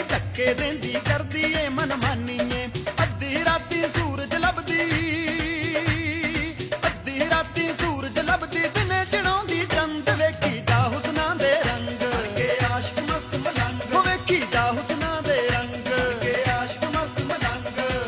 ਧੱਕੇ ਦੇਂਦੀ ਕਰਦੀ ਏ ਮਨਮਾਨੀ ਏ। ਅੱਧੀ ਰਾਤੀ ਸੂਰਜ ਲੱਭਦੀ, ਅੱਧੀ ਰਾਤੀ ਸੂਰਜ ਲੱਭਦੀ, ਦਿਨੇ ਚੜਾਉਂਦੀ ਚੰਦ। ਵੇਖੀ ਜਾ ਹੁਸਨਾਂ ਦੇ ਰੰਗ ਕੇ ਆਸ਼ਕ ਮਸਤ ਮਲੰਗ, ਵੇਖੀ ਜਾ ਹੁਸਨਾਂ ਦੇ ਰੰਗ ਕੇ ਆਸ਼ਕ ਮਸਤ ਮਲੰਗ।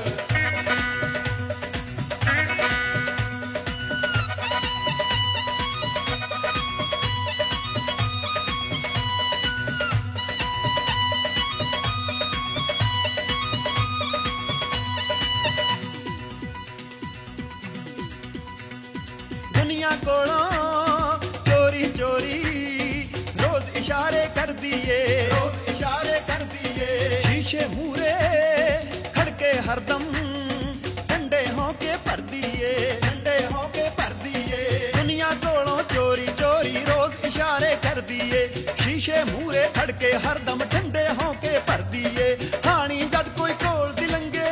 ਦੁਨੀਆ ਕੋਲੋਂ ਚੋਰੀ ਚੋਰੀ ਰੋਜ਼ ਇਸ਼ਾਰੇ ਕਰਦੀ ਏ, ਰੋਜ਼ ਇਸ਼ਾਰੇ ਕਰਦੀ ਏ। ਸ਼ੀਸ਼ੇ ਮੂਰੇ ਖੜਕੇ ਹਰਦਮ ਠੰਡੇ ਹੋ ਕੇ ਭਰਦੀ ਏ, ਠੰਡੇ ਹੋ ਕੇ ਭਰਦੀ ਏ। ਦੁਨੀਆ ਕੋਲੋਂ ਚੋਰੀ ਚੋਰੀ ਰੋਜ਼ ਇਸ਼ਾਰੇ ਕਰਦੀ ਏ। ਸ਼ੀਸ਼ੇ ਮੂਰੇ ਖੜਕੇ ਹਰਦਮ ਠੰਡੇ ਹੋ ਕੇ ਭਰਦੀ ਏ। ਹਾਣੀ ਜਦ ਕੋਈ ਕੋਲ ਦੀ ਲੰਘੇ,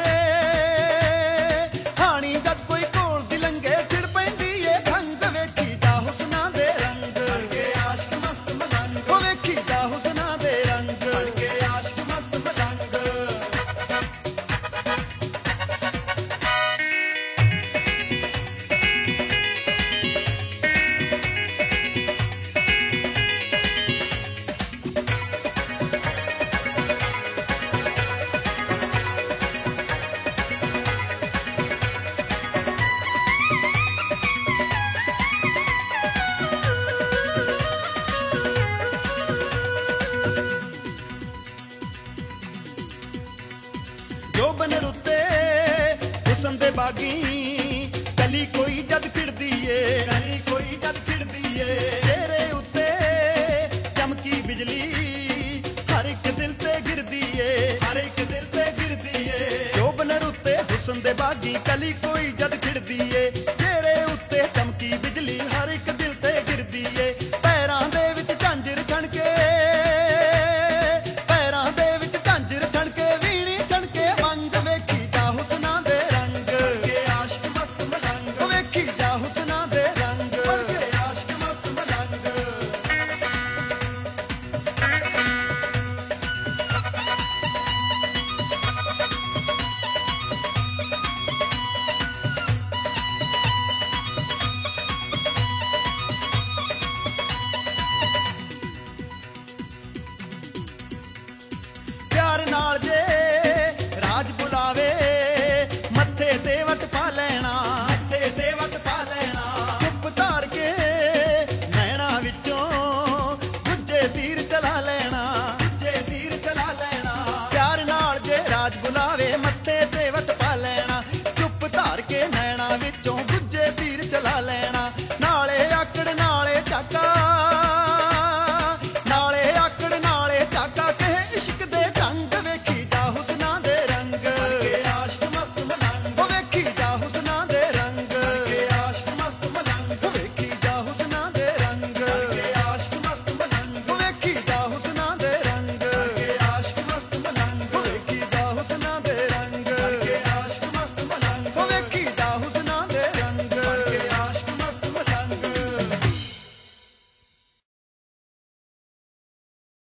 ਹਾਣੀ ਜਦ ਕੋਈ ਕੋਲ ਦੀ ਲੰਘੇ, ਛਿੜ ਪੈਂਦੀ ਏ ਖੰਗ। ਵੇਖੀ ਜਾ ਹੁਸਨਾਂ ਦੇ ਰੰਗ ਕੇ ਆਸ਼ਕ ਮਸਤ ਮਲੰਗ, ਵੇਖੀ ਜਾ ਹੁਸਨਾਂ ਦੇ ਰੰਗ ਕੇ ਆਸ਼ਕ ਮਸਤ ਮਲੰਗ। ਜੋਬਨ ਰੁੱਤੇ ਹੁਸਨ ਦੇ ਬਾਗੀ, ਕਲੀ ਕੋਈ ਜਦ ਖਿੜਦੀ ਏ, ਕਲੀ ਕੋਈ ਜਦ ਖਿੜਦੀ ਏ। ਤੇਰੇ ਉੱਤੇ ਚਮਕੀ ਬਿਜਲੀ ਹਰ ਇੱਕ ਦਿਲ ਤੇ ਗਿਰਦੀ ਏ, ਹਰ ਇੱਕ ਦਿਲ ਤੇ ਗਿਰਦੀ ਏ। ਜੋਬਨ ਰੁੱਤੇ ਹੁਸਨ ਦੇ ਬਾਗੀ, ਕਲੀ ਕੋਈ ਜਦ ਖਿੜਦੀ ਏ। ਤੇਰੇ ਉੱਤੇ ਚਮਕੀ ਬਿਜਲੀ ਹਰ ਇੱਕ ਦਿਲ ਤੇ ਗਿਰਦੀ ਏ। ਪੈਰਾਂ ਦੇ ਵਿੱਚ ਝਾਂਜਰ ਛਣਕੇ, ਪੈਰਾਂ ਦੇ ਵਿੱਚ ਝਾਂਜਰ ਛਣਕੇ, ਵੀਣੀ ਛਣਕੇ ਵੰਗ। ਵੇਖੀ ਜਾ ਹੁਸਨਾਂ ਦੇ ਰੰਗ ਕੇ ਆਸ਼ਕ ਮਸਤ ਮਲੰਗ, ਵੇਖੀ ਜਾ ਹੁਸਨਾਂ ਦੇ ਰੰਗ ਕੇ ਆਸ਼ਕ ਮਸਤ ਮਲੰਗ। ਪਿਆਰ ਨਾਲ ਜੇ ਰਾਜ ਬੁਲਾਵੇ, ਮੱਥੇ ਤੇ ਵੱਟ ਪਾ ਲੈਣਾ, ਮੱਥੇ ਤੇ ਵੱਟ ਪਾ ਲੈਣਾ। ਚੁੱਪ ਧਾਰ ਕੇ ਨੈਣਾ ਵਿੱਚੋਂ ਦੂਜੇ ਤੀਰ ਚਲਾ ਲੈਣਾ, ਦੂਜੇ ਤੀਰ ਚਲਾ ਲੈਣਾ। ਪਿਆਰ ਨਾਲ ਜੇ ਰਾਜ ਬੁਲਾਵੇ,